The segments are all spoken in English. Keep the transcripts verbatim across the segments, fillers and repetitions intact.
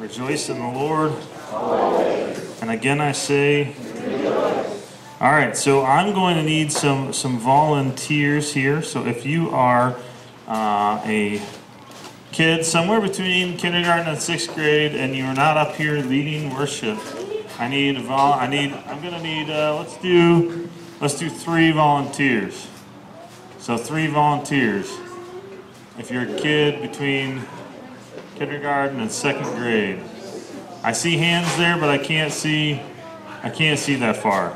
Rejoice in the Lord. And again I say, all right, so I'm going to need some, some volunteers here. So if you are uh, a kid somewhere between kindergarten and sixth grade and you're not up here leading worship, I need, vol I need, I'm going to need, uh, let's do, let's do three volunteers. So three volunteers. If you're a kid between kindergarten and second grade. I see hands there, but I can't see, I can't see that far.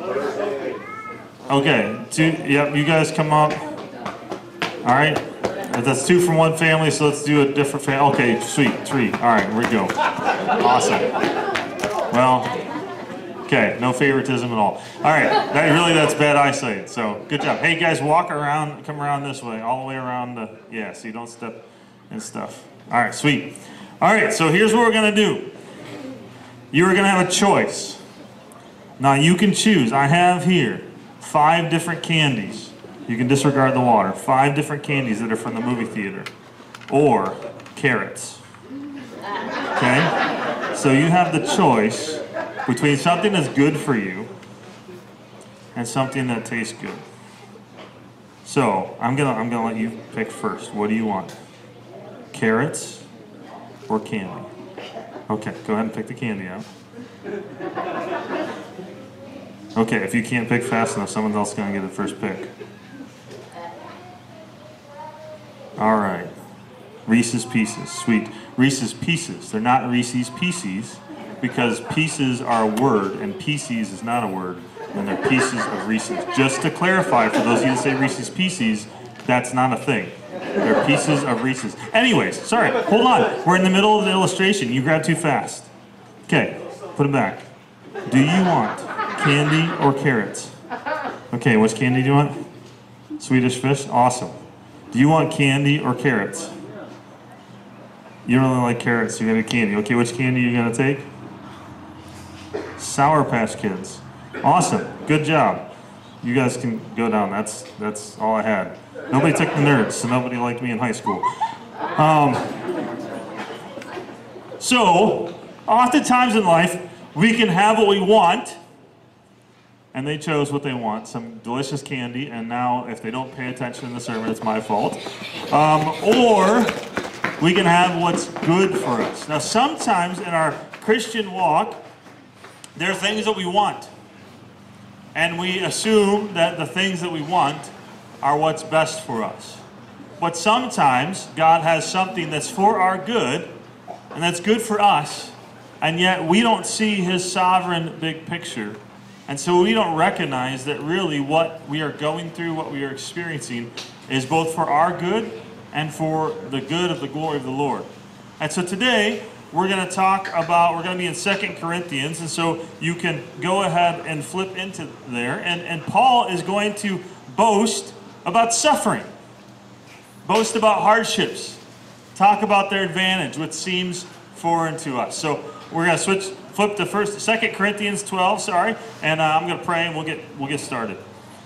Okay, two, yep, you guys come up. All right, that's two from one family, so let's do a different family. Okay, sweet, three. All right, here we go. Awesome. Well, okay, no favoritism at all. All right, that, really that's bad eyesight, so good job. Hey guys, walk around, come around this way, all the way around the, yeah, so you don't step and stuff. All right, sweet. All right, so here's what we're gonna do. You're gonna have a choice. Now you can choose. I have here five different candies. You can disregard the water. Five different candies that are from the movie theater. Or carrots. Okay? So you have the choice between something that's good for you and something that tastes good. So I'm gonna I'm gonna let you pick first. What do you want? Carrots or candy? Okay, go ahead and pick the candy out. Okay, if you can't pick fast enough, someone else is going to get the first pick. All right. Reese's Pieces. Sweet. Reese's Pieces. They're not Reese's Pieces because pieces are a word and Pieces is not a word, and they're pieces of Reese's. Just to clarify, for those of you that say Reese's Pieces, that's not a thing. They're pieces of Reese's. Anyways, sorry, hold on. We're in the middle of the illustration. You grabbed too fast. Okay, put them back. Do you want candy or carrots? Okay, which candy do you want? Swedish Fish? Awesome. Do you want candy or carrots? You don't really like carrots, you got a candy. Okay, which candy are you gonna take? Sour Patch Kids. Awesome, good job. You guys can go down, that's, that's all I had. Nobody took the nerds, so nobody liked me in high school. Um, so, oftentimes in life, we can have what we want, and they chose what they want, some delicious candy, and now if they don't pay attention in the sermon, it's my fault. Um, or we can have what's good for us. Now, sometimes in our Christian walk, there are things that we want, and we assume that the things that we want are what's best for us. But sometimes God has something that's for our good, and that's good for us, and yet we don't see His sovereign big picture. And so we don't recognize that really what we are going through, what we are experiencing, is both for our good and for the good of the glory of the Lord. And so today, we're going to talk about, we're going to be in Second Corinthians, and so you can go ahead and flip into there. And, and Paul is going to boast about suffering, boast about hardships, talk about their advantage, which seems foreign to us. So we're going to switch, flip to first, Second Corinthians twelve, sorry, and uh, I'm going to pray and we'll get, we'll get started.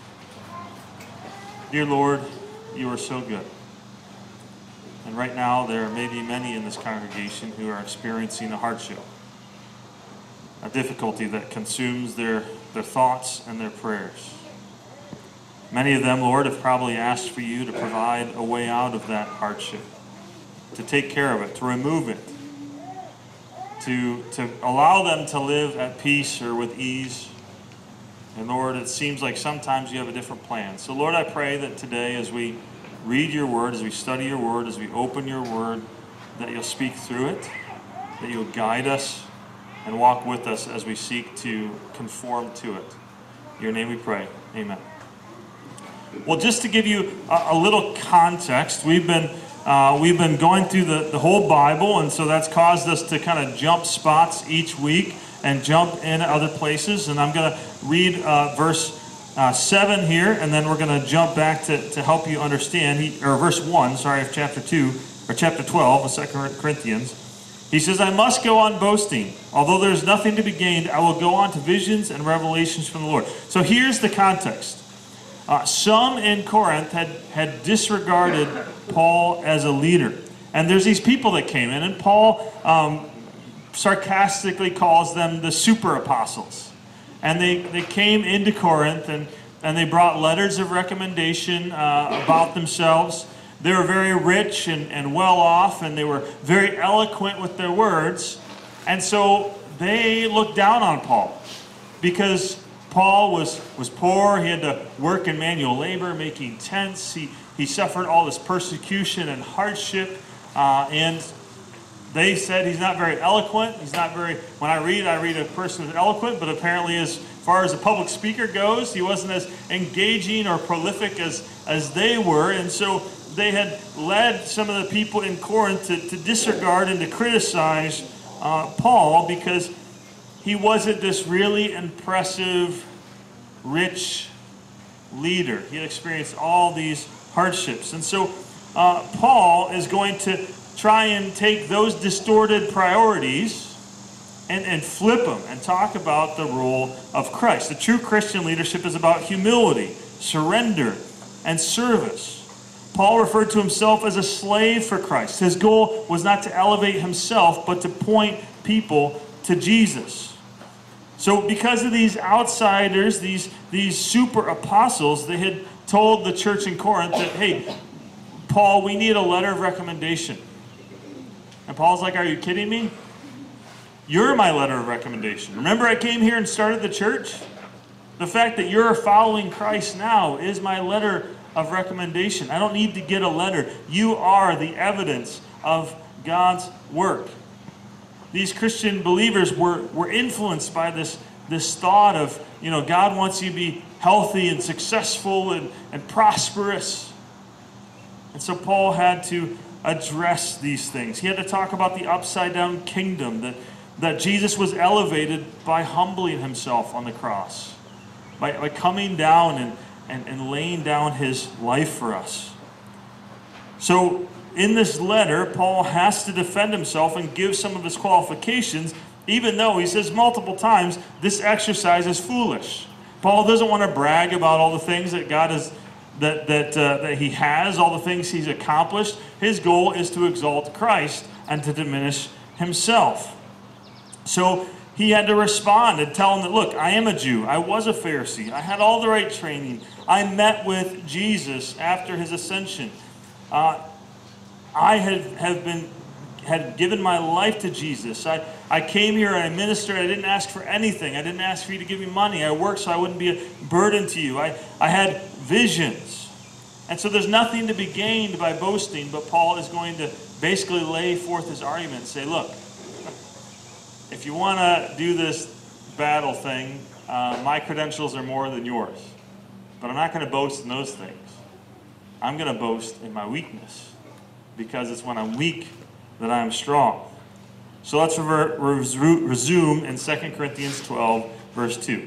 Dear Lord, you are so good. And right now there may be many in this congregation who are experiencing a hardship, a difficulty that consumes their, their thoughts and their prayers. Many of them, Lord, have probably asked for you to provide a way out of that hardship, to take care of it, to remove it, to, to allow them to live at peace or with ease. And Lord, it seems like sometimes you have a different plan. So Lord, I pray that today as we read your word, as we study your word, as we open your word, that you'll speak through it, that you'll guide us and walk with us as we seek to conform to it. In your name we pray. Amen. Well, just to give you a, a little context, we've been uh, we've been going through the, the whole Bible, and so that's caused us to kind of jump spots each week and jump in other places. And I'm going to read uh, verse uh, seven here, and then we're going to jump back to, to help you understand. He, or verse one, sorry, of chapter two or chapter twelve of Second Corinthians. He says, "I must go on boasting. Although there is nothing to be gained, I will go on to visions and revelations from the Lord." So here's the context. Uh, some in Corinth had, had disregarded Paul as a leader. And there's these people that came in, and Paul um, sarcastically calls them the super apostles. And they, they came into Corinth and, and they brought letters of recommendation uh, about themselves. They were very rich and, and well off, and they were very eloquent with their words. And so they looked down on Paul because Paul was, was poor. He had to work in manual labor, making tents. He, he suffered all this persecution and hardship. Uh, and they said he's not very eloquent. He's not very, when I read, I read a person who's eloquent, but apparently as far as a public speaker goes, he wasn't as engaging or prolific as, as they were. And so they had led some of the people in Corinth to, to disregard and to criticize uh, Paul because he wasn't this really impressive, rich leader. He had experienced all these hardships. And so uh, Paul is going to try and take those distorted priorities and, and flip them and talk about the role of Christ. The true Christian leadership is about humility, surrender, and service. Paul referred to himself as a slave for Christ. His goal was not to elevate himself, but to point people to Jesus. So because of these outsiders, these, these super apostles, they had told the church in Corinth that, hey, Paul, we need a letter of recommendation. And Paul's like, are you kidding me? You're my letter of recommendation. Remember I came here and started the church? The fact that you're following Christ now is my letter of recommendation. I don't need to get a letter. You are the evidence of God's work. These Christian believers were, were influenced by this, this thought of, you know, God wants you to be healthy and successful and, and prosperous. And so Paul had to address these things. He had to talk about the upside down kingdom, that, that Jesus was elevated by humbling himself on the cross, by, by coming down and, and, and laying down his life for us. So in this letter, Paul has to defend himself and give some of his qualifications, even though he says multiple times, this exercise is foolish. Paul doesn't want to brag about all the things that God has, that, that, uh, that he has, all the things he's accomplished. His goal is to exalt Christ and to diminish himself. So he had to respond and tell him that, look, I am a Jew. I was a Pharisee. I had all the right training. I met with Jesus after his ascension. Uh, I had, have been, had given my life to Jesus. I, I came here and I ministered. I didn't ask for anything. I didn't ask for you to give me money. I worked so I wouldn't be a burden to you. I, I had visions. And so there's nothing to be gained by boasting, but Paul is going to basically lay forth his argument and say, look, if you want to do this battle thing, uh, my credentials are more than yours. But I'm not going to boast in those things. I'm going to boast in my weakness, because it's when I'm weak that I'm strong. So let's revert, resume in Second Corinthians twelve, verse two.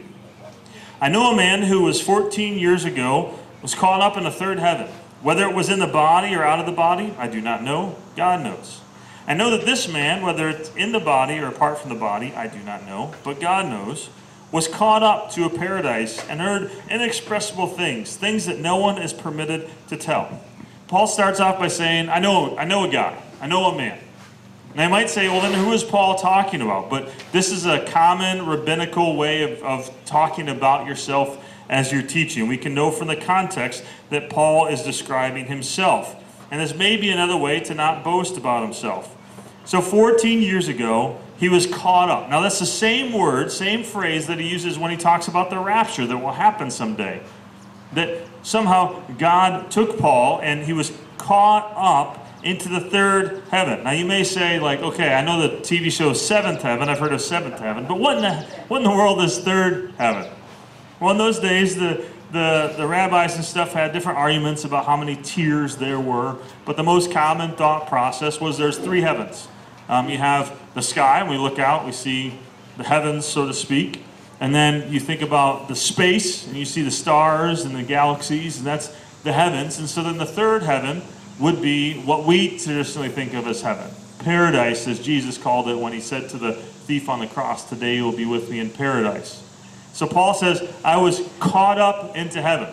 I know a man who was fourteen years ago was caught up in a third heaven. Whether it was in the body or out of the body, I do not know. God knows. I know that this man, whether it's in the body or apart from the body, I do not know, but God knows, was caught up to a paradise and heard inexpressible things, things that no one is permitted to tell. Paul starts off by saying, I know, I know a guy. I know a man. And I might say, well, then who is Paul talking about? But this is a common rabbinical way of, of talking about yourself as you're teaching. We can know from the context that Paul is describing himself. And this may be another way to not boast about himself. So fourteen years ago, he was caught up. Now that's the same word, same phrase that he uses when he talks about the rapture that will happen someday. That somehow God took Paul and he was caught up into the third heaven. Now you may say, like, okay, I know the T V show Seventh Heaven. I've heard of Seventh Heaven. But what in the, what in the world is third heaven? Well, in those days, the, the, the rabbis and stuff had different arguments about how many tiers there were. But the most common thought process was there's three heavens. Um, you have the sky, and we look out, we see the heavens, so to speak. And then you think about the space, and you see the stars and the galaxies, and that's the heavens. And so then the third heaven would be what we traditionally think of as heaven. Paradise, as Jesus called it when he said to the thief on the cross, today you will be with me in paradise. So Paul says, I was caught up into heaven.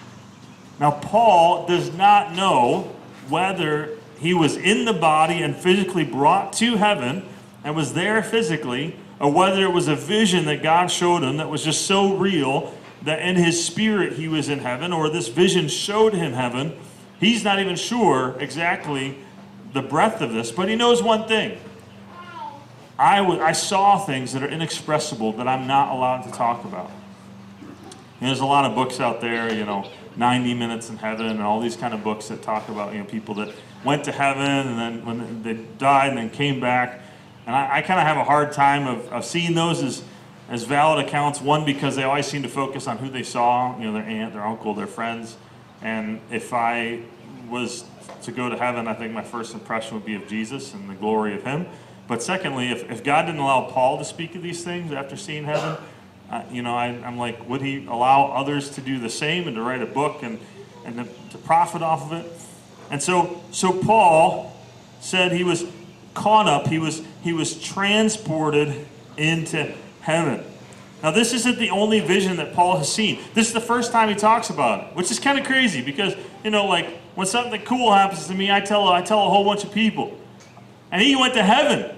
Now Paul does not know whether he was in the body and physically brought to heaven, and was there physically, or whether it was a vision that God showed him that was just so real that in his spirit he was in heaven, or this vision showed him heaven. He's not even sure exactly the breadth of this, but he knows one thing. I, w- I saw things that are inexpressible that I'm not allowed to talk about. And there's a lot of books out there, you know, ninety minutes in Heaven and all these kind of books that talk about, you know, people that went to heaven and then when they died and then came back. And I, I kind of have a hard time of, of seeing those as, as valid accounts. One, because they always seem to focus on who they saw, you know, their aunt, their uncle, their friends. And if I was to go to heaven, I think my first impression would be of Jesus and the glory of him. But secondly, if, if God didn't allow Paul to speak of these things after seeing heaven, uh, you know, I, I'm like, would he allow others to do the same and to write a book and, and to, to profit off of it? And so, so Paul said he was caught up, he was, he was transported into heaven. Now, this isn't the only vision that Paul has seen. This is the first time he talks about it, which is kind of crazy because, you know, like when something cool happens to me, I tell, I tell a whole bunch of people. And he went to heaven,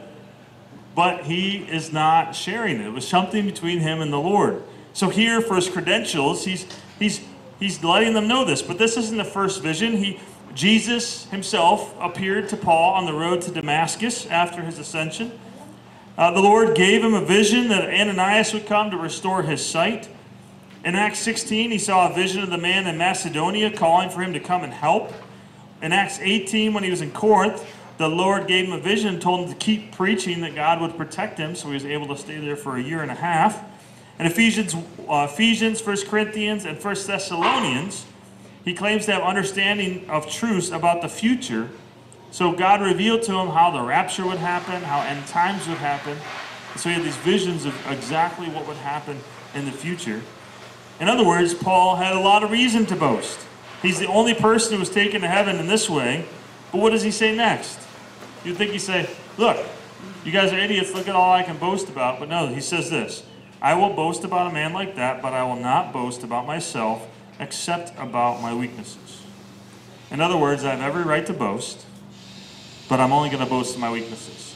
but he is not sharing it. It was something between him and the Lord. So here, for his credentials, he's, he's, he's letting them know this. But this isn't the first vision. He, Jesus himself appeared to Paul on the road to Damascus after his ascension. Uh, the Lord gave him a vision that Ananias would come to restore his sight. In Acts sixteen, he saw a vision of the man in Macedonia calling for him to come and help. In Acts eighteen, when he was in Corinth, the Lord gave him a vision and told him to keep preaching that God would protect him, so he was able to stay there for a year and a half. In Ephesians, uh, Ephesians, First Corinthians, and First Thessalonians, he claims to have understanding of truths about the future. So God revealed to him how the rapture would happen, how end times would happen. So he had these visions of exactly what would happen in the future. In other words, Paul had a lot of reason to boast. He's the only person who was taken to heaven in this way. But what does he say next? You'd think he'd say, look, you guys are idiots, look at all I can boast about. But no, he says this, I will boast about a man like that, but I will not boast about myself except about my weaknesses. In other words, I have every right to boast, but I'm only going to boast in my weaknesses.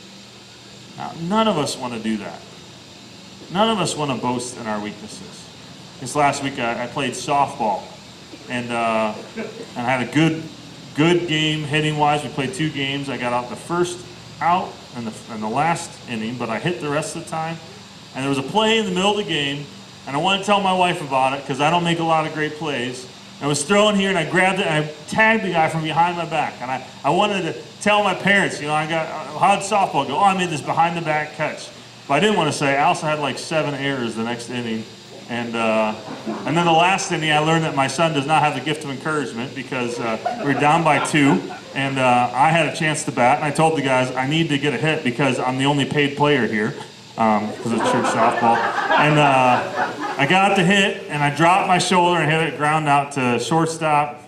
Now, none of us want to do that. None of us want to boast in our weaknesses. This last week I, I played softball, and, uh, and I had a good Good game hitting-wise. We played two games. I got out the first out and the, and the last inning, but I hit the rest of the time. And there was a play in the middle of the game, and I wanted to tell my wife about it because I don't make a lot of great plays. I was throwing here, and I grabbed it, and I tagged the guy from behind my back. And I, I wanted to tell my parents, you know, I got, how'd softball go? Oh, I made this behind-the-back catch. But I didn't want to say, I also had like seven errors the next inning. And uh, and then the last inning, I learned that my son does not have the gift of encouragement because uh, we were down by two, and uh, I had a chance to bat. And I told the guys, I need to get a hit because I'm the only paid player here because um, it's church softball. And uh, I got out to hit, and I dropped my shoulder and hit it ground out to shortstop,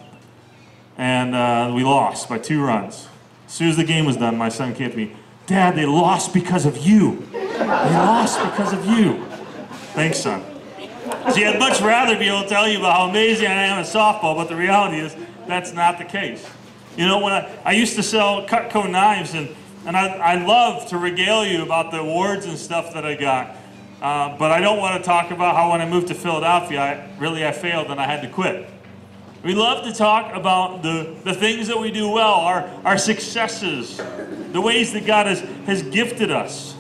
and uh, we lost by two runs. As soon as the game was done, my son came to me, Dad, they lost because of you. They lost because of you. Thanks, son. See, I'd much rather be able to tell you about how amazing I am at softball, but the reality is that's not the case. You know, when I, I used to sell Cutco knives, and, and I, I love to regale you about the awards and stuff that I got, uh, but I don't want to talk about how when I moved to Philadelphia, I, really I failed and I had to quit. We love to talk about the, the things that we do well, our, our successes, the ways that God has, has gifted us.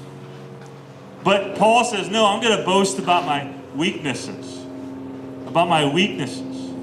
But Paul says, no, I'm going to boast about my weaknesses, about my weaknesses.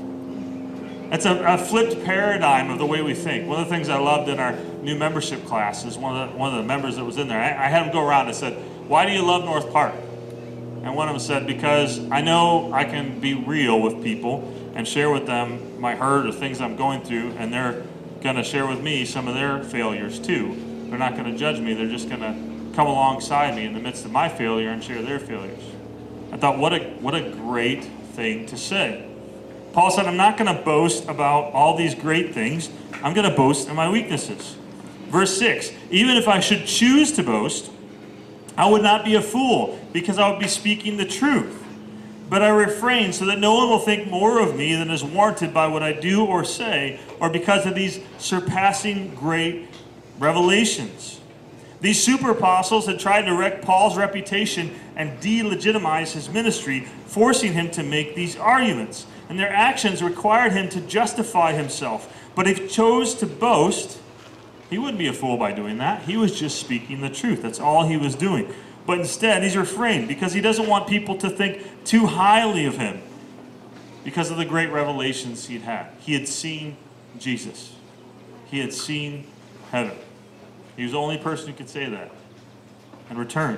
It's a, a flipped paradigm of the way we think. One of the things I loved in our new membership class is one of the, one of the members that was in there, I, I had him go around and said, why do you love North Park? And one of them said, because I know I can be real with people and share with them my hurt or things I'm going through, and they're going to share with me some of their failures too. They're not going to judge me, they're just going to come alongside me in the midst of my failure and share their failures. I thought, what a what a great thing to say. Paul said, I'm not going to boast about all these great things. I'm going to boast in my weaknesses. Verse six, even if I should choose to boast, I would not be a fool because I would be speaking the truth. But I refrain so that no one will think more of me than is warranted by what I do or say, or because of these surpassing great revelations. These super apostles had tried to wreck Paul's reputation and delegitimize his ministry, forcing him to make these arguments. And their actions required him to justify himself. But if he chose to boast, he wouldn't be a fool by doing that. He was just speaking the truth. That's all he was doing. But instead, he's refrained because he doesn't want people to think too highly of him because of the great revelations he'd had. He had seen Jesus. He had seen heaven. He was the only person who could say that and returned.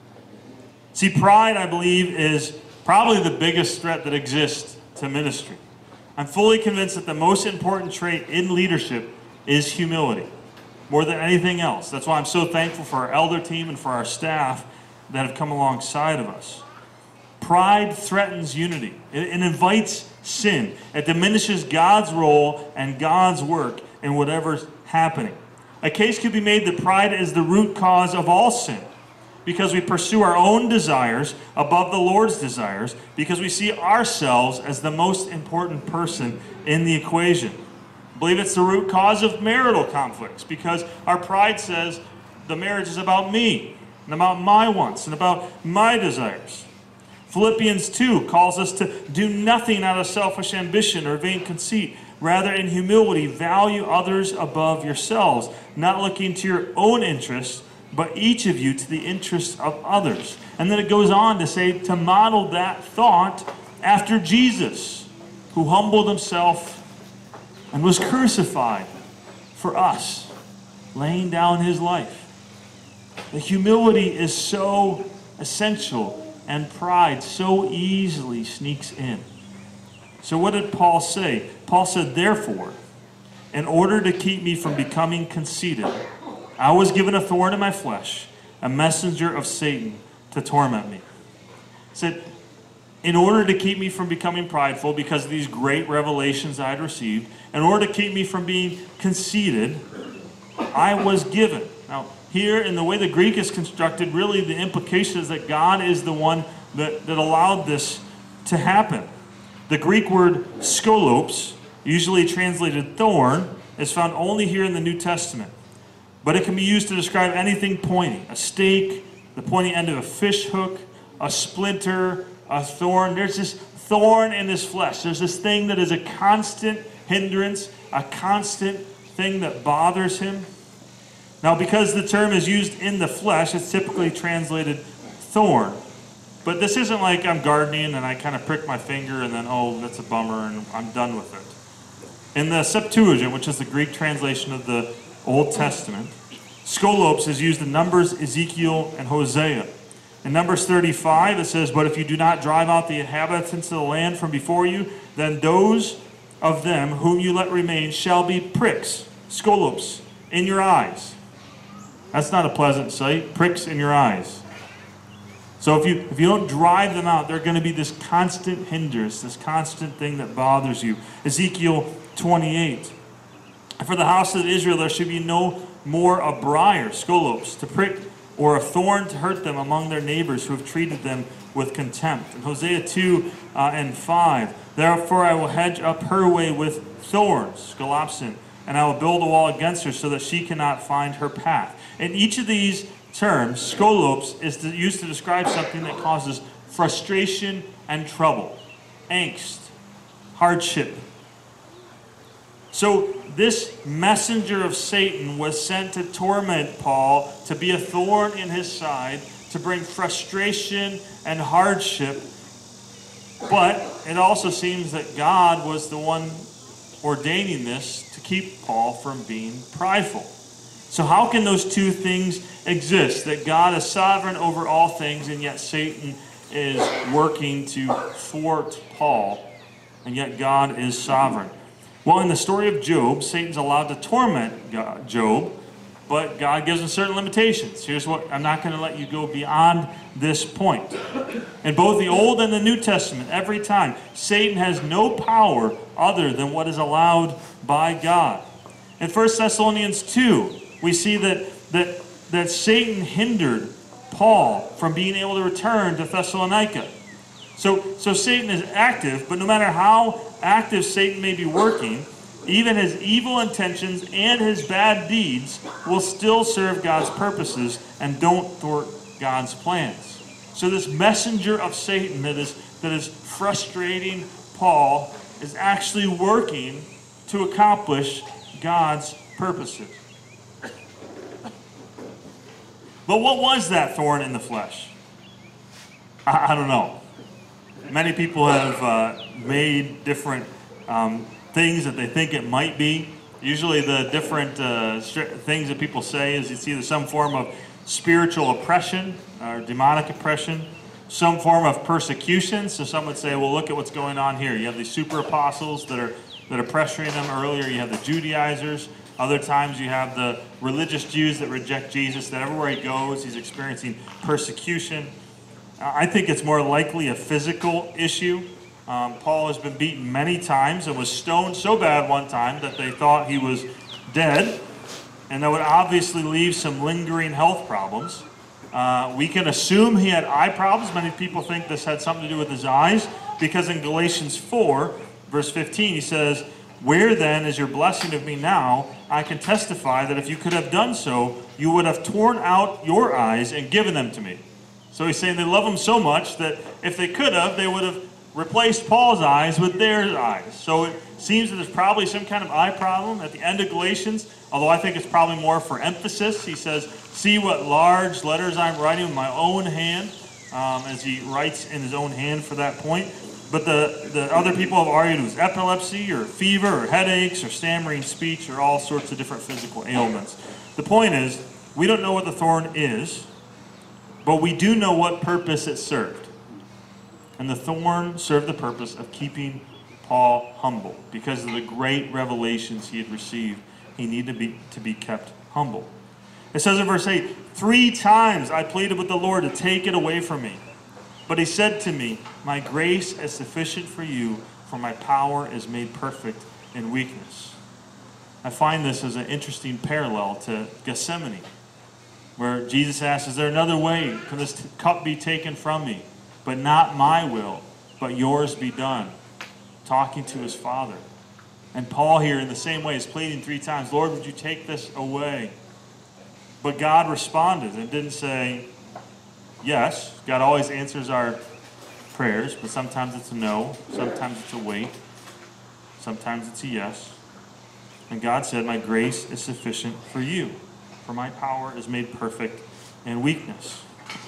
See, pride, I believe, is probably the biggest threat that exists to ministry. I'm fully convinced that the most important trait in leadership is humility, more than anything else. That's why I'm so thankful for our elder team and for our staff that have come alongside of us. Pride threatens unity. It, it invites sin. It diminishes God's role and God's work in whatever's happening. A case could be made that pride is the root cause of all sin, because we pursue our own desires above the Lord's desires, because we see ourselves as the most important person in the equation. I believe it's the root cause of marital conflicts, because our pride says the marriage is about me and about my wants and about my desires. Philippians two calls us to do nothing out of selfish ambition or vain conceit. Rather, in humility, value others above yourselves, not looking to your own interests, but each of you to the interests of others. And then it goes on to say to model that thought after Jesus, who humbled himself and was crucified for us, laying down his life. The humility is so essential, and pride so easily sneaks in. So what did Paul say? Paul said, therefore, in order to keep me from becoming conceited, I was given a thorn in my flesh, a messenger of Satan to torment me. He said, in order to keep me from becoming prideful because of these great revelations I had received, in order to keep me from being conceited, I was given. Now, here, in the way the Greek is constructed, really the implication is that God is the one that, that allowed this to happen. The Greek word skolopes, usually translated thorn, is found only here in the New Testament. But it can be used to describe anything pointy. A stake, the pointy end of a fish hook, a splinter, a thorn. There's this thorn in his flesh. There's this thing that is a constant hindrance, a constant thing that bothers him. Now, because the term is used in the flesh, it's typically translated thorn. But this isn't like I'm gardening and I kind of prick my finger and then, oh, that's a bummer and I'm done with it. In the Septuagint, which is the Greek translation of the Old Testament, skolopes is used in Numbers, Ezekiel, and Hosea. In Numbers thirty-five, it says, but if you do not drive out the inhabitants of the land from before you, then those of them whom you let remain shall be pricks, skolopes, in your eyes. That's not a pleasant sight, pricks in your eyes. So if you if you don't drive them out, they're going to be this constant hindrance, this constant thing that bothers you. Ezekiel twenty-eight. For the house of Israel there should be no more a briar, skolopes, to prick, or a thorn to hurt them among their neighbors who have treated them with contempt. In Hosea two uh, and five, therefore I will hedge up her way with thorns, skolopsin, and I will build a wall against her so that she cannot find her path. In each of these terms, skolopes is to, used to describe something that causes frustration and trouble, angst, hardship. So this messenger of Satan was sent to torment Paul, to be a thorn in his side, to bring frustration and hardship. But it also seems that God was the one ordaining this to keep Paul from being prideful. So how can those two things exist? That God is sovereign over all things, and yet Satan is working to thwart Paul, and yet God is sovereign. Well, in the story of Job, Satan's allowed to torment God, Job, but God gives him certain limitations. Here's what, I'm not going to let you go beyond this point. In both the Old and the New Testament, every time, Satan has no power other than what is allowed by God. In First Thessalonians two, we see that, that, that Satan hindered Paul from being able to return to Thessalonica. So, so Satan is active, but no matter how active Satan may be working, Even his evil intentions and his bad deeds will still serve God's purposes and don't thwart God's plans. So this messenger of Satan that is, that is frustrating Paul is actually working to accomplish God's purposes. But what was that thorn in the flesh? I, I don't know. Many people have uh, made different um, things that they think it might be. Usually the different uh, things that people say is it's either some form of spiritual oppression or demonic oppression, some form of persecution. So some would say, well, look at what's going on here. You have these super apostles that are that are pressuring them earlier. You have the Judaizers. Other times you have the religious Jews that reject Jesus, that everywhere he goes, he's experiencing persecution. I think it's more likely a physical issue. Um, Paul has been beaten many times and was stoned so bad one time that they thought he was dead. And that would obviously leave some lingering health problems. Uh, we can assume he had eye problems. Many people think this had something to do with his eyes, because in Galatians four, verse fifteen, he says, "Where then is your blessing of me now? I can testify that if you could have done so, you would have torn out your eyes and given them to me." So he's saying they love him so much that if they could have, they would have replaced Paul's eyes with their eyes. So it seems that there's probably some kind of eye problem at the end of Galatians, although I think it's probably more for emphasis. He says, "See what large letters I'm writing with my own hand," um, as he writes in his own hand for that point. But the, the other people have argued it was epilepsy or fever or headaches or stammering speech or all sorts of different physical ailments. The point is, we don't know what the thorn is, but we do know what purpose it served. And the thorn served the purpose of keeping Paul humble. Because of the great revelations he had received, he needed to be, to be kept humble. It says in verse eight, "Three times I pleaded with the Lord to take it away from me. But he said to me, my grace is sufficient for you, for my power is made perfect in weakness." I find this as an interesting parallel to Gethsemane, where Jesus asks, is there another way? Can this cup be taken from me? But not my will, but yours be done. Talking to his Father. And Paul here in the same way is pleading three times, Lord, would you take this away? But God responded and didn't say yes. God always answers our prayers, but sometimes it's a no, sometimes it's a wait, sometimes it's a yes. And God said, my grace is sufficient for you, for my power is made perfect in weakness.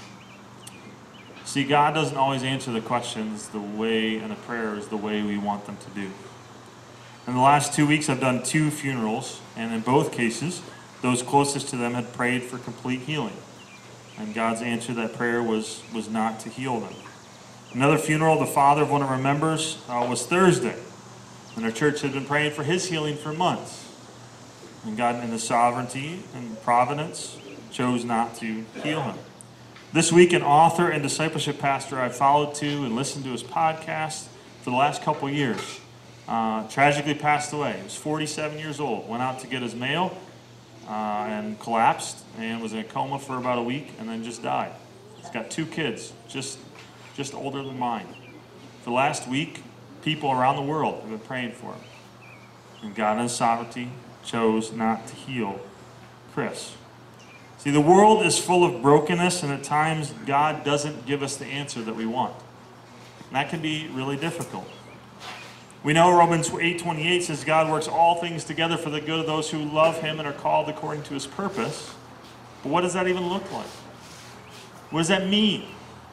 See, God doesn't always answer the questions the way, and the prayers the way we want them to do. In the last two weeks, I've done two funerals, and in both cases, those closest to them had prayed for complete healing. And God's answer to that prayer was, was not to heal them. Another funeral, the father of one of our members, uh, was Thursday. And our church had been praying for his healing for months. And God, in his sovereignty and providence, chose not to heal him. This week, an author and discipleship pastor I followed to and listened to his podcast for the last couple of years uh, tragically passed away. He was forty-seven years old, went out to get his mail uh, and collapsed and was in a coma for about a week and then just died. He's got two kids, just, just older than mine. For the last week, people around the world have been praying for him. And God in his sovereignty chose not to heal Chris. See, the world is full of brokenness, and at times God doesn't give us the answer that we want. And that can be really difficult. We know Romans eight twenty-eight says God works all things together for the good of those who love him and are called according to his purpose. But what does that even look like? What does that mean?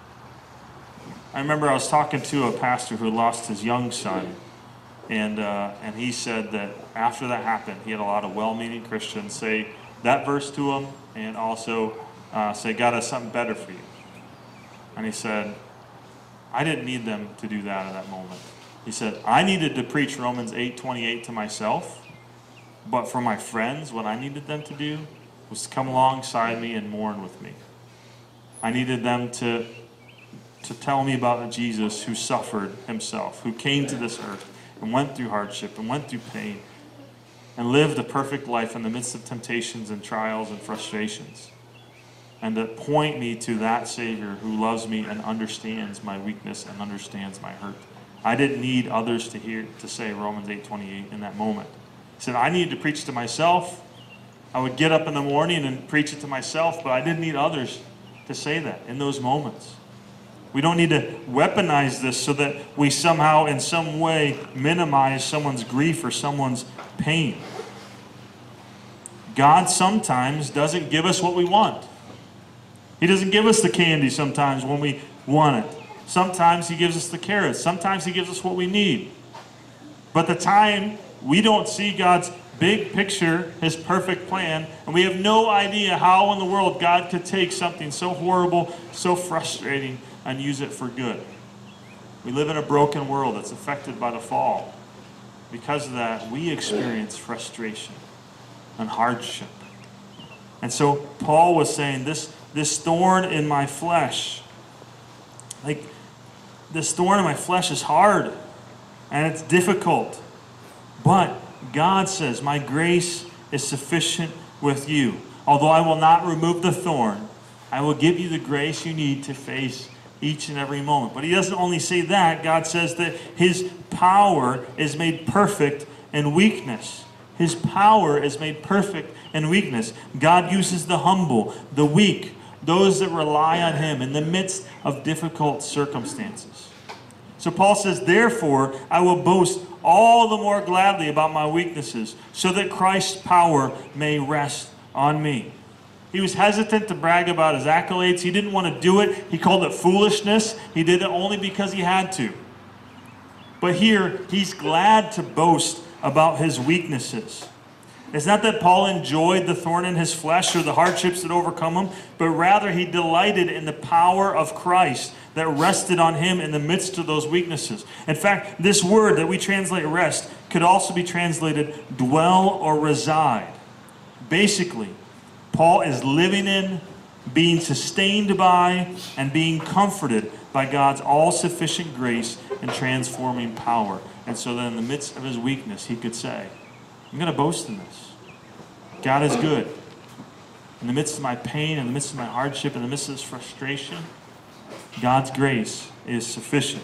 I remember I was talking to a pastor who lost his young son, and uh, and he said that after that happened, he had a lot of well-meaning Christians say that verse to him, and also uh, say, God has something better for you. And he said, I didn't need them to do that at that moment. He said, I needed to preach Romans eight twenty-eight to myself, but for my friends, what I needed them to do was to come alongside me and mourn with me. I needed them to, to tell me about Jesus who suffered himself, who came to this earth and went through hardship and went through pain, and lived a perfect life in the midst of temptations and trials and frustrations. And to point me to that Savior who loves me and understands my weakness and understands my hurt. I didn't need others to hear to say Romans eight twenty-eight in that moment. He said, I needed to preach to myself. I would get up in the morning and preach it to myself, but I didn't need others to say that in those moments. We don't need to weaponize this so that we somehow, in some way, minimize someone's grief or someone's pain. God sometimes doesn't give us what we want. He doesn't give us the candy sometimes when we want it. Sometimes He gives us the carrots. Sometimes He gives us what we need. But the time we don't see God's big picture, His perfect plan, and we have no idea how in the world God could take something so horrible, so frustrating, and use it for good. We live in a broken world that's affected by the fall. Because of that, we experience frustration and hardship. And so Paul was saying, this, this thorn in my flesh, like this thorn in my flesh is hard and it's difficult. But God says, my grace is sufficient with you. Although I will not remove the thorn, I will give you the grace you need to face each and every moment. But He doesn't only say that. God says that His power is made perfect in weakness. His power is made perfect in weakness. God uses the humble, the weak, those that rely on Him in the midst of difficult circumstances. So Paul says, therefore, I will boast all the more gladly about my weaknesses, so that Christ's power may rest on me. He was hesitant to brag about his accolades. He didn't want to do it. He called it foolishness. He did it only because he had to. But here, he's glad to boast about his weaknesses. It's not that Paul enjoyed the thorn in his flesh or the hardships that overcome him, but rather he delighted in the power of Christ that rested on him in the midst of those weaknesses. In fact, this word that we translate rest could also be translated dwell or reside. Basically, Paul is living in, being sustained by, and being comforted by God's all-sufficient grace and transforming power. And so that in the midst of his weakness, he could say, I'm going to boast in this. God is good. In the midst of my pain, in the midst of my hardship, in the midst of this frustration, God's grace is sufficient.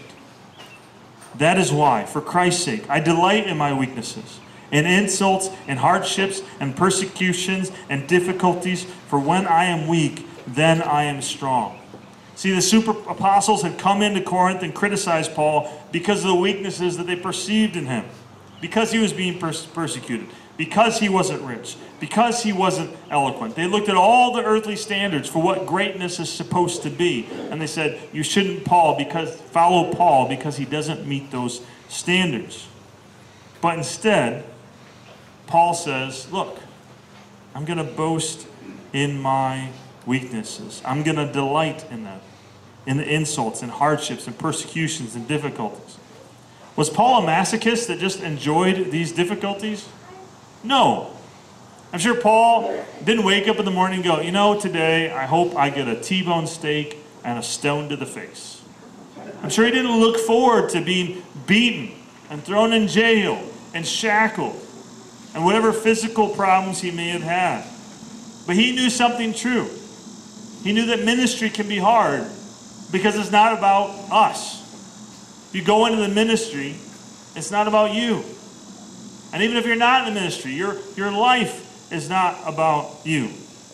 That is why, for Christ's sake, I delight in my weaknesses, in insults, and hardships, and persecutions, and difficulties, for when I am weak, then I am strong. See, the super apostles had come into Corinth and criticized Paul because of the weaknesses that they perceived in him. Because he was being pers- persecuted. Because he wasn't rich. Because he wasn't eloquent. They looked at all the earthly standards for what greatness is supposed to be. And they said, you shouldn't Paul because follow Paul because he doesn't meet those standards. But instead, Paul says, look, I'm going to boast in my weaknesses. I'm going to delight in them. In the insults and hardships and persecutions and difficulties. Was Paul a masochist that just enjoyed these difficulties? No. I'm sure Paul didn't wake up in the morning and go, you know, today I hope I get a T-bone steak and a stone to the face. I'm sure he didn't look forward to being beaten and thrown in jail and shackled and whatever physical problems he may have had. But he knew something true. He knew that ministry can be hard because it's not about us. If you go into the ministry, it's not about you. And even if you're not in the ministry, your, your life is not about you.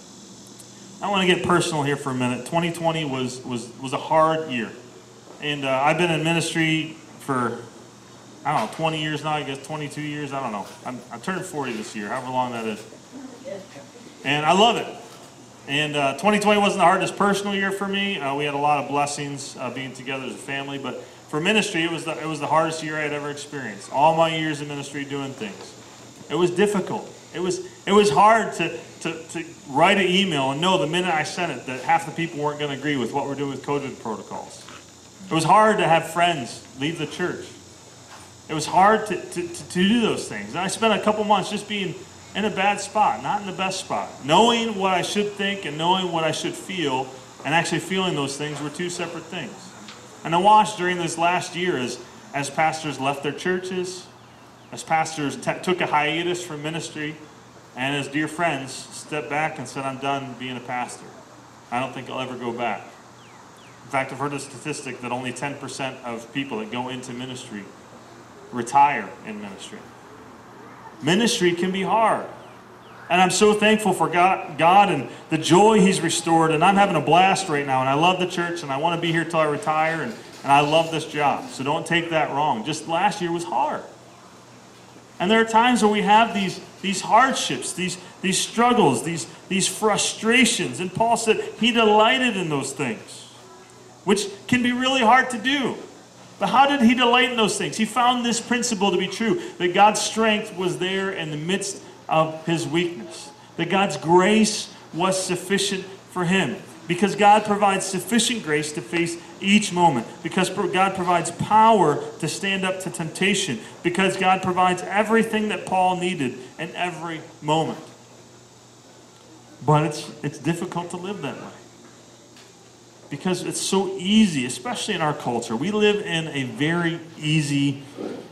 I want to get personal here for a minute. twenty twenty was, was, was a hard year. And uh, I've been in ministry for, I don't know, twenty years now, I guess twenty-two years, I don't know. I'm, I'm turning forty this year, however long that is. And I love it. And uh, twenty twenty wasn't the hardest personal year for me. Uh, we had a lot of blessings uh, being together as a family, but for ministry, it was the, it was the hardest year I had ever experienced. All my years in ministry doing things. It was difficult. It was it was hard to, to, to write an email and know the minute I sent it that half the people weren't going to agree with what we're doing with COVID protocols. It was hard to have friends leave the church. It was hard to, to, to, to do those things. And I spent a couple months just being in a bad spot, not in the best spot. Knowing what I should think and knowing what I should feel and actually feeling those things were two separate things. And I watched during this last year as, as pastors left their churches, as pastors t- took a hiatus from ministry, and as dear friends stepped back and said, I'm done being a pastor. I don't think I'll ever go back. In fact, I've heard a statistic that only ten percent of people that go into ministry retire in ministry. Ministry can be hard. And I'm so thankful for God, God and the joy He's restored. And I'm having a blast right now. And I love the church. And I want to be here till I retire. And, and I love this job. So don't take that wrong. Just last year was hard. And there are times where we have these, these hardships, these, these struggles, these, these frustrations. And Paul said he delighted in those things, which can be really hard to do. But how did he delight in those things? He found this principle to be true, that God's strength was there in the midst of his weakness, that God's grace was sufficient for him, because God provides sufficient grace to face each moment, because God provides power to stand up to temptation, because God provides everything that Paul needed in every moment. But it's, it's difficult to live that way, because it's so easy, especially in our culture. We live in a very easy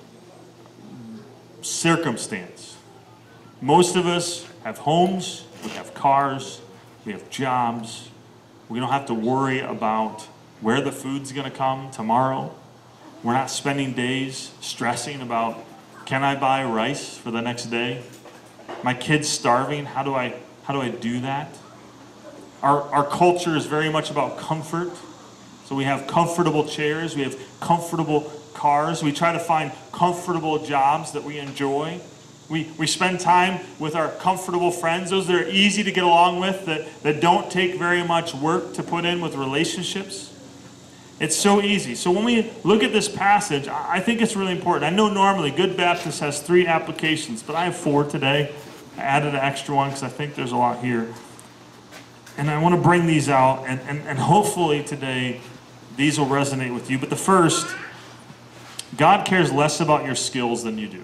circumstance. Most of us have homes, we have cars, we have jobs. We don't have to worry about where the food's going to come tomorrow. We're not spending days stressing about, can I buy rice for the next day? My kid's starving, how do I, how do I do that? Our, our culture is very much about comfort. So we have comfortable chairs, we have comfortable cars. We try to find comfortable jobs that we enjoy. We, we spend time with our comfortable friends, those that are easy to get along with, that, that don't take very much work to put in with relationships. It's so easy. So when we look at this passage, I think it's really important. I know normally Good Baptist has three applications, but I have four today. I added an extra one because I think there's a lot here. And I want to bring these out, and, and, and hopefully today these will resonate with you. But the first, God cares less about your skills than you do.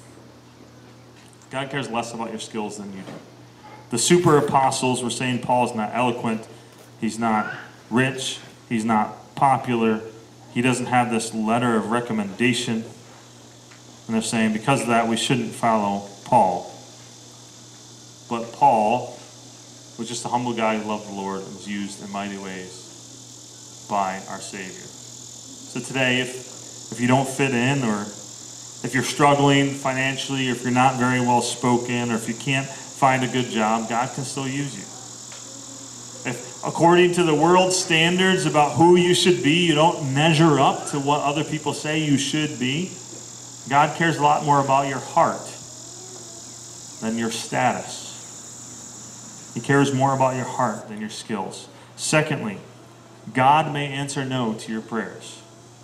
God cares less about your skills than you do. The super apostles were saying Paul is not eloquent, he's not rich, he's not popular, he doesn't have this letter of recommendation. And they're saying because of that we shouldn't follow Paul. But Paul was just a humble guy who loved the Lord and was used in mighty ways by our Savior. So today, if, if you don't fit in, or if you're struggling financially, or if you're not very well spoken, or if you can't find a good job, God can still use you. If according to the world's standards about who you should be, you don't measure up to what other people say you should be, God cares a lot more about your heart than your status. He cares more about your heart than your skills. Secondly, God may answer no to your prayers.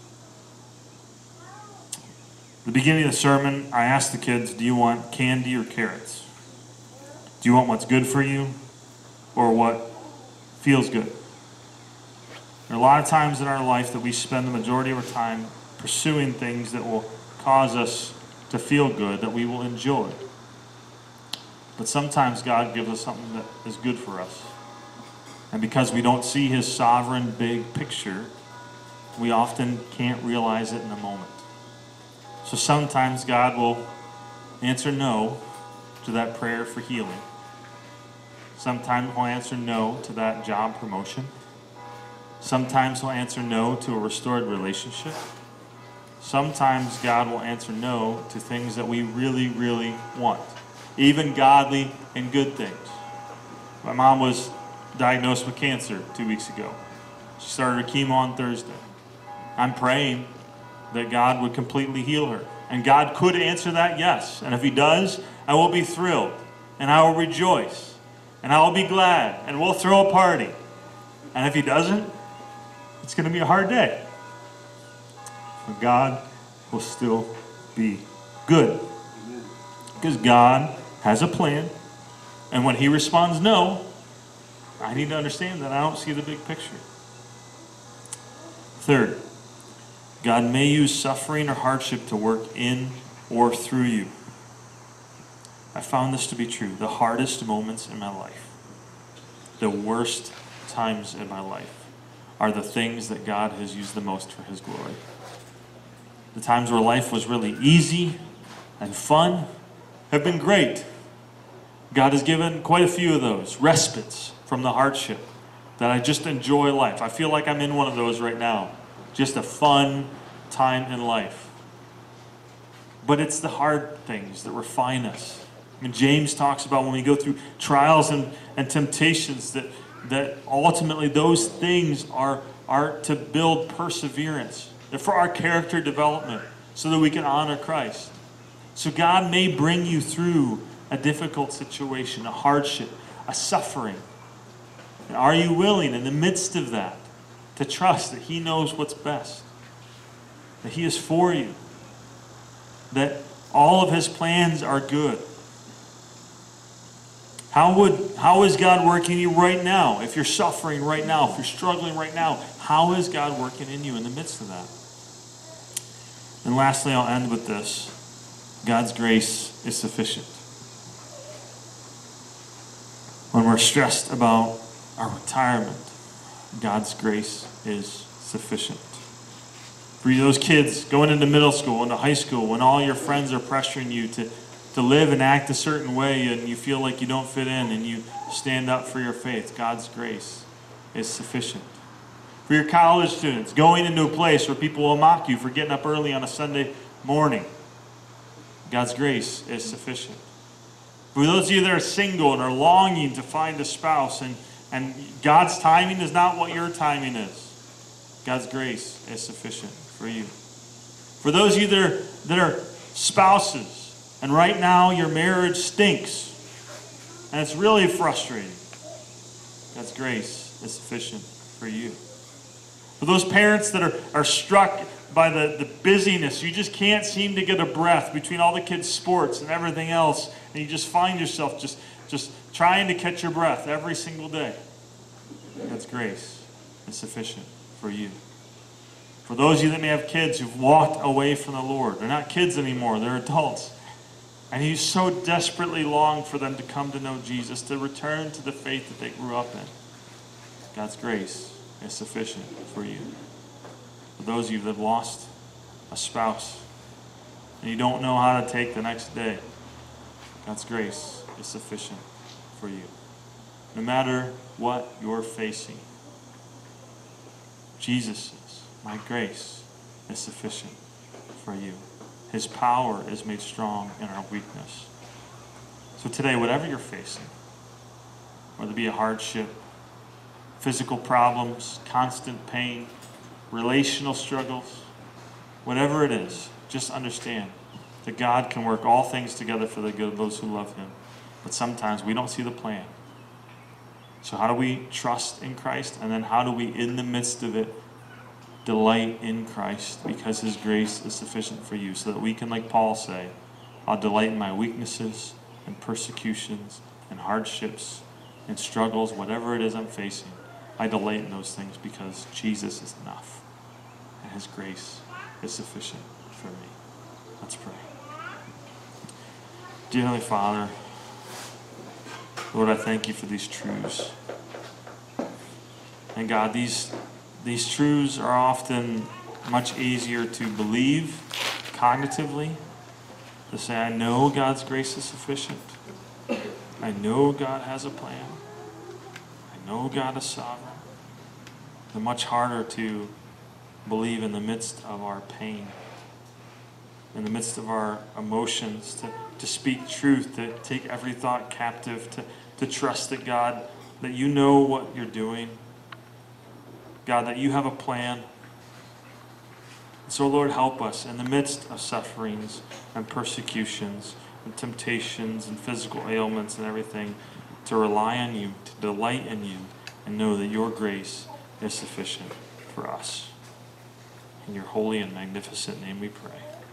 At the beginning of the sermon, I asked the kids, do you want candy or carrots? Do you want what's good for you or what feels good? There are a lot of times in our life that we spend the majority of our time pursuing things that will cause us to feel good, that we will enjoy. But sometimes God gives us something that is good for us. And because we don't see His sovereign big picture, we often can't realize it in the moment. So sometimes God will answer no to that prayer for healing. Sometimes He'll answer no to that job promotion. Sometimes He'll answer no to a restored relationship. Sometimes God will answer no to things that we really, really want, even godly and good things. My mom was diagnosed with cancer two weeks ago. She started her chemo on Thursday. I'm praying that God would completely heal her. And God could answer that, yes. And if He does, I will be thrilled. And I will rejoice. And I will be glad. And we'll throw a party. And if He doesn't, it's going to be a hard day. But God will still be good. Because God has a plan. And when He responds no, I need to understand that I don't see the big picture. Third, God may use suffering or hardship to work in or through you. I found this to be true. The hardest moments in my life, the worst times in my life, are the things that God has used the most for His glory. The times where life was really easy and fun have been great. God has given quite a few of those respites from the hardship that I just enjoy life. I feel like I'm in one of those right now. Just a fun time in life. But it's the hard things that refine us. I mean, James talks about when we go through trials and, and temptations that, that ultimately those things are, are to build perseverance. They're for our character development so that we can honor Christ. So God may bring you through a difficult situation, a hardship, a suffering. And are you willing in the midst of that to trust that He knows what's best? That He is for you? That all of His plans are good? How would how is God working in you right now? If you're suffering right now, if you're struggling right now, how is God working in you in the midst of that? And lastly, I'll end with this. God's grace is sufficient. When we're stressed about our retirement, God's grace is sufficient. For you, those kids going into middle school, into high school, when all your friends are pressuring you to, to live and act a certain way and you feel like you don't fit in and you stand up for your faith, God's grace is sufficient. For your college students, going into a place where people will mock you for getting up early on a Sunday morning, God's grace is sufficient. For those of you that are single and are longing to find a spouse, and, and God's timing is not what your timing is, God's grace is sufficient for you. For those of you that are, that are spouses, and right now your marriage stinks, and it's really frustrating, God's grace is sufficient for you. For those parents that are, are struck by the, the busyness, you just can't seem to get a breath between all the kids' sports and everything else, and you just find yourself just, just trying to catch your breath every single day. God's grace is sufficient for you. For those of you that may have kids who've walked away from the Lord, they're not kids anymore, they're adults, and you so desperately long for them to come to know Jesus, to return to the faith that they grew up in, God's grace is sufficient for you. For those of you that have lost a spouse and you don't know how to take the next day, God's grace is sufficient for you. No matter what you're facing, Jesus says, my grace is sufficient for you. His power is made strong in our weakness. So today, whatever you're facing, whether it be a hardship, physical problems, constant pain, relational struggles, whatever it is, just understand that God can work all things together for the good of those who love Him. But sometimes we don't see the plan. So how do we trust in Christ? And then how do we, in the midst of it, delight in Christ because His grace is sufficient for you, so that we can, like Paul, say, I'll delight in my weaknesses and persecutions and hardships and struggles, whatever it is I'm facing. I delight in those things because Jesus is enough and His grace is sufficient for me. Let's pray. Dear Heavenly Father, Lord, I thank You for these truths. And God, these these truths are often much easier to believe cognitively, to say, I know God's grace is sufficient. I know God has a plan. I know God is sovereign. They're much harder to believe in the midst of our pain, in the midst of our emotions, to, to speak truth, to take every thought captive, to, to trust that God, that You know what You're doing. God, that You have a plan. So Lord, help us in the midst of sufferings and persecutions and temptations and physical ailments and everything, to rely on You, to delight in You, and know that Your grace is sufficient for us. In Your holy and magnificent name we pray.